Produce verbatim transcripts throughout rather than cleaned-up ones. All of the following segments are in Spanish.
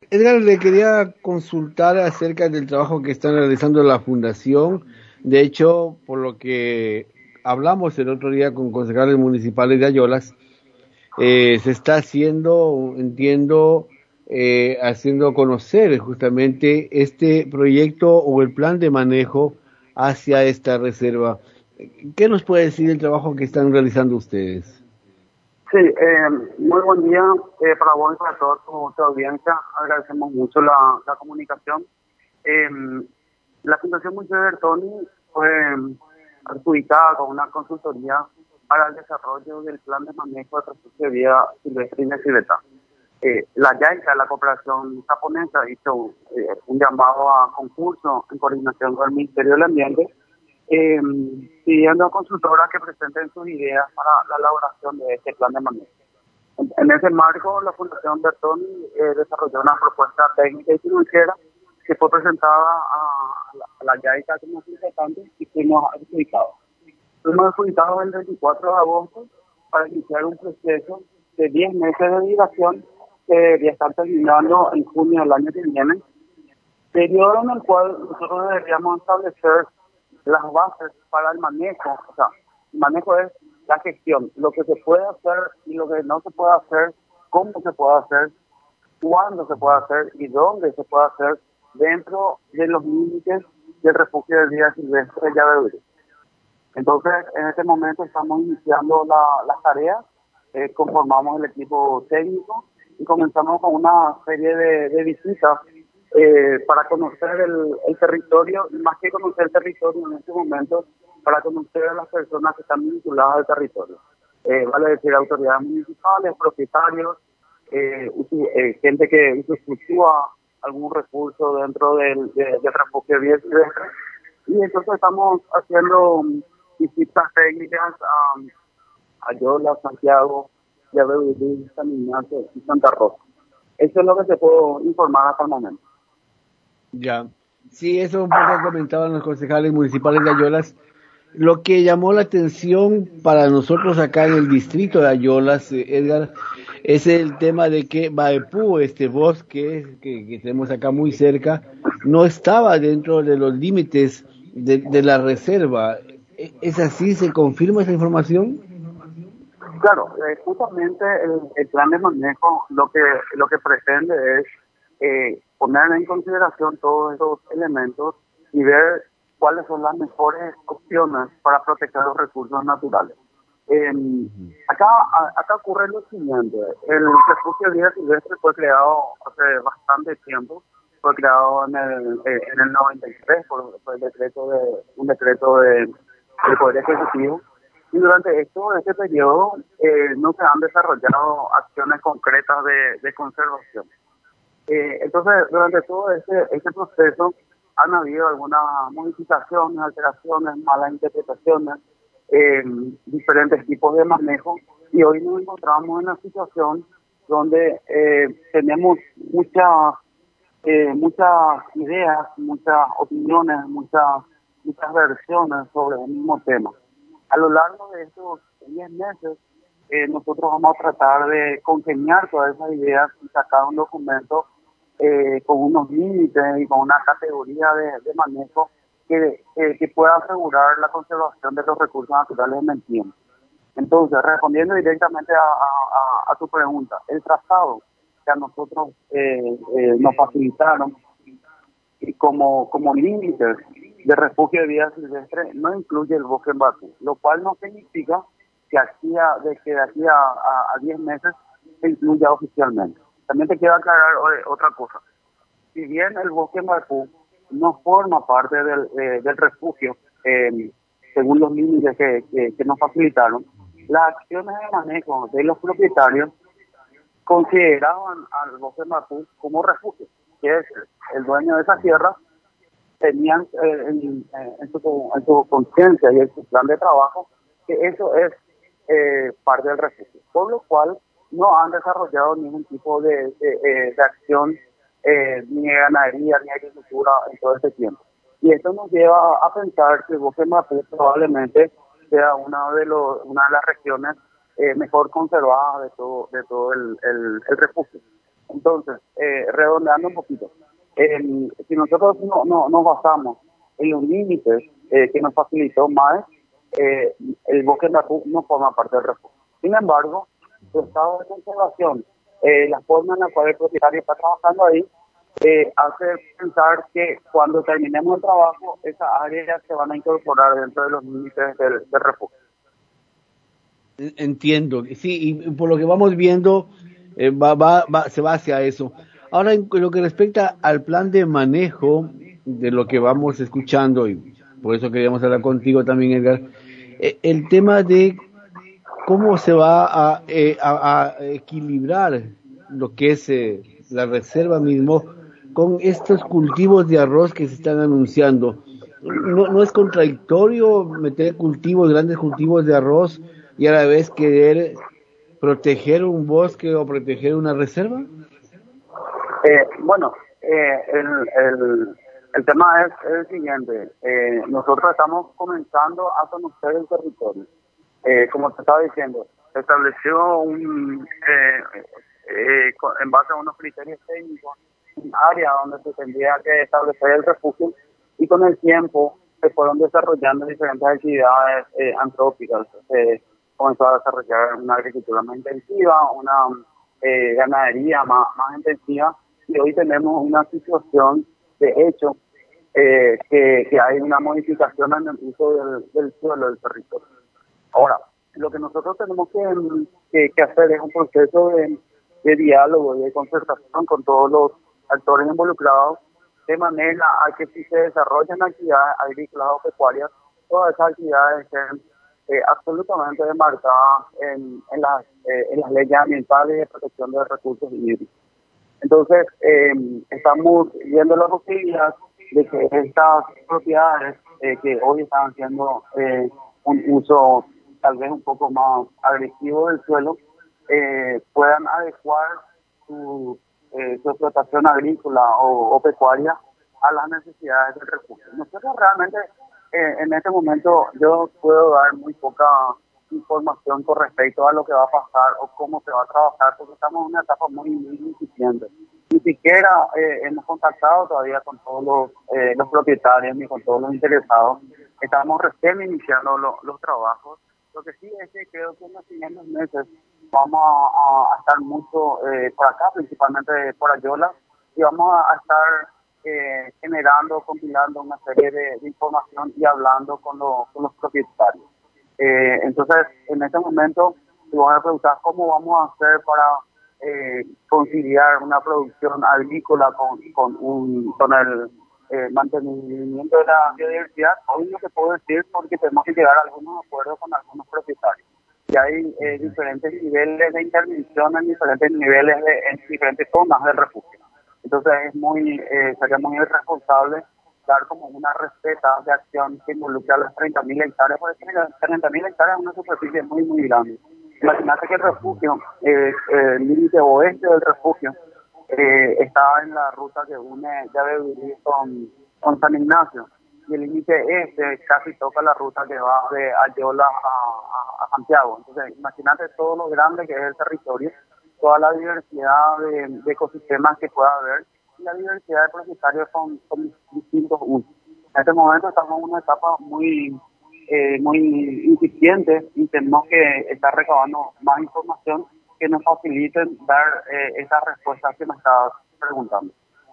Edgar, le quería consultar acerca del trabajo que están realizando la Fundación. De hecho, por lo que hablamos el otro día con concejales municipales de Ayolas, eh, se está haciendo, entiendo, eh, haciendo conocer justamente este proyecto o el plan de manejo hacia esta reserva. ¿Qué nos puede decir el trabajo que están realizando ustedes? Sí, eh, muy buen día eh, para vos y para toda tu, tu audiencia. Agradecemos mucho la, la comunicación. Eh, la Fundación Museo Bertoni fue adjudicada con una consultoría para el desarrollo del plan de manejo de refugio de vida silvestre y mesiveta. Eh, la JICA, la cooperación japonesa, hizo eh, un llamado a concurso en coordinación con el Ministerio del Ambiente, eh, pidiendo a consultoras que presenten sus ideas para la elaboración de este plan de manejo. En, en ese marco, la Fundación Bertoni eh, desarrolló una propuesta técnica y financiera que fue presentada a, la, a la JICA como representante y fuimos adjudicados. Fuimos adjudicados el veinticuatro de agosto para iniciar un proceso de diez meses de duración que debería estar terminando en junio del año que viene, periodo en el cual nosotros deberíamos establecer las bases para el manejo. O sea, el manejo es la gestión, lo que se puede hacer y lo que no se puede hacer, cómo se puede hacer, cuándo se puede hacer y dónde se puede hacer dentro de los límites del refugio de vida silvestre de Yabebirí. Entonces, en este momento estamos iniciando la, las tareas, eh, conformamos el equipo técnico y comenzamos con una serie de, de visitas eh, para conocer el, el territorio, y más que conocer el territorio en este momento, para conocer a las personas que están vinculadas al territorio. Eh, vale decir, autoridades municipales, propietarios, eh, eh, gente que usufructúa algún recurso dentro del, de, del refugio de vida silvestre. Y entonces estamos haciendo visitas técnicas a Ayola, Santiago, Yabebirí, San Ignacio y Santa Rosa. Eso es lo que te puedo informar hasta el momento. Ya, sí, eso un poco comentaban los concejales municipales de Ayolas. Lo que llamó la atención para nosotros acá en el distrito de Ayolas, eh, Edgar, es el tema de que Baepú, este bosque que, que tenemos acá muy cerca, no estaba dentro de los límites de, de la reserva. ¿E- ¿Es así? ¿Se confirma esa información? Claro, eh, justamente el, el plan de manejo lo que lo que pretende es eh, poner en consideración todos esos elementos y ver cuáles son las mejores opciones para proteger los recursos naturales. Eh, acá a- acá ocurre lo siguiente: el refugio de vida silvestre fue creado hace bastante tiempo, fue creado en el eh, en el noventa y tres por, por el decreto de un decreto de del Poder Ejecutivo. Y durante esto, este periodo, eh, no se han desarrollado acciones concretas de, de conservación. Eh, entonces, durante todo este, este proceso han habido algunas modificaciones, alteraciones, malas interpretaciones, eh, diferentes tipos de manejo, y hoy nos encontramos en una situación donde eh, tenemos muchas eh, muchas ideas, muchas opiniones, muchas, muchas versiones sobre el mismo tema. A lo largo de estos diez meses, eh, nosotros vamos a tratar de congeniar todas esas ideas y sacar un documento eh, con unos límites y con una categoría de, de manejo que, eh, que pueda asegurar la conservación de los recursos naturales en el tiempo. Entonces, respondiendo directamente a, a, a tu pregunta, el trazado que a nosotros eh, eh, nos facilitaron y como, como límites de refugio de vida silvestre no incluye el bosque en Bakú, lo cual no significa que aquí a, de que de aquí a, a, a diez meses se incluya oficialmente. También te quiero aclarar eh, otra cosa. Si bien el bosque en Bakú no forma parte del, eh, del refugio, eh, según los límites que, que, que nos facilitaron, las acciones de manejo de los propietarios consideraban al bosque de Bakú como refugio, que es el dueño de esa tierra, tenían eh, en, en, su, en su conciencia y en su plan de trabajo que eso es eh, parte del refugio, por lo cual no han desarrollado ningún tipo de, de, de, de acción eh, ni de ganadería ni de agricultura en todo este tiempo. Y esto nos lleva a pensar que el bosque de Bakú probablemente sea una de, los, una de las regiones eh, mejor conservadas de todo, de todo el, el, el refugio. Entonces, eh, redondeando un poquito, eh, si nosotros no, no, nos basamos en los límites eh, que nos facilitó MAE, eh, el bosque Nacu no forma parte del refugio. Sin embargo, su estado de conservación, eh, la forma en la cual el propietario está trabajando ahí, eh, hace pensar que cuando terminemos el trabajo, esas áreas se van a incorporar dentro de los límites del, del refugio. Entiendo, sí, y por lo que vamos viendo, eh, va, va, va, se va hacia eso. Ahora, en lo que respecta al plan de manejo de lo que vamos escuchando, y por eso queríamos hablar contigo también, Edgar, eh, el tema de cómo se va a, eh, a, a equilibrar lo que es eh, la reserva mismo con estos cultivos de arroz que se están anunciando. ¿No, no es contradictorio meter cultivos, grandes cultivos de arroz y a la vez querer proteger un bosque o proteger una reserva? Eh, bueno, eh, el, el, el tema es, es el siguiente. Eh, nosotros estamos comenzando a conocer el territorio. Eh, como te estaba diciendo, se estableció un, eh, eh, en base a unos criterios técnicos, un área donde se tendría que establecer el refugio, y con el tiempo se fueron desarrollando diferentes actividades eh, antrópicas. Se comenzó a desarrollar una agricultura más intensiva, una eh, ganadería más, más intensiva, y hoy tenemos una situación de hecho eh, que, que hay una modificación en el uso del, del suelo del territorio. Ahora, lo que nosotros tenemos que, que, que hacer es un proceso de, de diálogo y de concertación con todos los actores involucrados, de manera a que si se desarrollan actividades agrícolas o pecuarias, todas esas actividades estén eh, absolutamente demarcadas en, en, las, eh, en las leyes ambientales y de protección de recursos hídricos. Entonces, eh, estamos viendo la posibilidad de que estas propiedades eh, que hoy están haciendo eh, un uso tal vez un poco más agresivo del suelo, eh, puedan adecuar su, eh, su explotación agrícola o, o pecuaria a las necesidades del refugio. Nosotros realmente eh, en este momento yo puedo dar muy poca información con respecto a lo que va a pasar o cómo se va a trabajar, porque estamos en una etapa muy, muy incipiente. Ni siquiera eh, hemos contactado todavía con todos los, eh, los propietarios ni con todos los interesados. Estamos recién iniciando lo, los trabajos. Lo que sí es que creo que en los siguientes meses vamos a, a estar mucho eh, por acá, principalmente por Ayola, y vamos a, a estar eh, generando, compilando una serie de, de información y hablando con, lo, con los propietarios. Eh, entonces, en este momento, si vamos a preguntar cómo vamos a hacer para eh, conciliar una producción agrícola con, con, un, con el eh, mantenimiento de la biodiversidad, hoy no se puede decir porque tenemos que llegar a algunos acuerdos con algunos propietarios. Y hay eh, diferentes niveles de intervención en diferentes niveles, de, en diferentes zonas del refugio. Entonces, es muy, eh, sería muy irresponsable dar como una receta de acción que involucre a las treinta mil hectáreas, porque treinta mil hectáreas es una superficie muy, muy grande. Imagínate que el refugio, eh, el límite oeste del refugio, eh, está en la ruta que une Yabebirí con, con San Ignacio, y el límite este casi toca la ruta que va de Ayola a, a, a Santiago. Entonces, imagínate todo lo grande que es el territorio, toda la diversidad de, de ecosistemas que pueda haber, y la diversidad de propietarios con, con distintos usos. En este momento estamos en una etapa muy eh, muy incipiente y tenemos que estar recabando más información que nos faciliten dar eh, esas respuestas que nos estabas preguntando.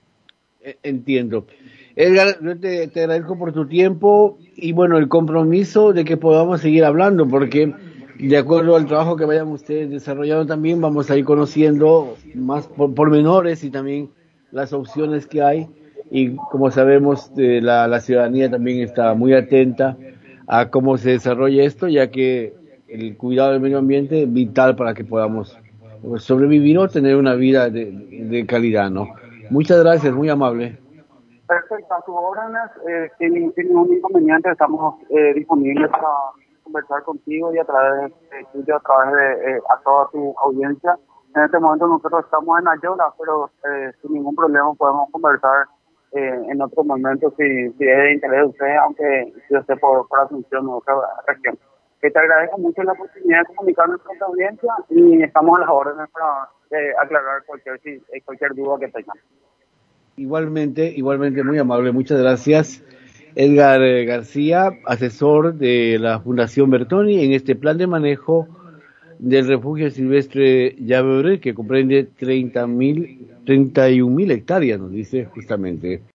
Entiendo. Edgar, yo te, te agradezco por tu tiempo y bueno, el compromiso de que podamos seguir hablando, porque de acuerdo al trabajo que vayan ustedes desarrollando también vamos a ir conociendo más por, pormenores y también las opciones que hay, y como sabemos eh, la, la ciudadanía también está muy atenta a cómo se desarrolla esto, ya que el cuidado del medio ambiente es vital para que podamos sobrevivir o tener una vida de, de calidad, ¿no? Muchas gracias, muy amable. Perfecto, a tus órdenes, eh, sin, sin ningún inconveniente, estamos eh, disponibles para conversar contigo y a través de tuyo, a través de eh, a toda tu audiencia. En este momento nosotros estamos en Ayola, pero eh, sin ningún problema podemos conversar eh, en otro momento si, si es de interés de usted, aunque yo esté por, por Asunción o otra región. Eh, te agradezco mucho la oportunidad de comunicarnos con tu audiencia y estamos a las órdenes para eh, aclarar cualquier, si, eh, cualquier duda que tengan. Igualmente, igualmente muy amable, muchas gracias. Edgar eh, García, asesor de la Fundación Bertoni en este plan de manejo del refugio silvestre Llaveuré, que comprende treinta mil, treinta y un mil hectáreas, nos dice justamente.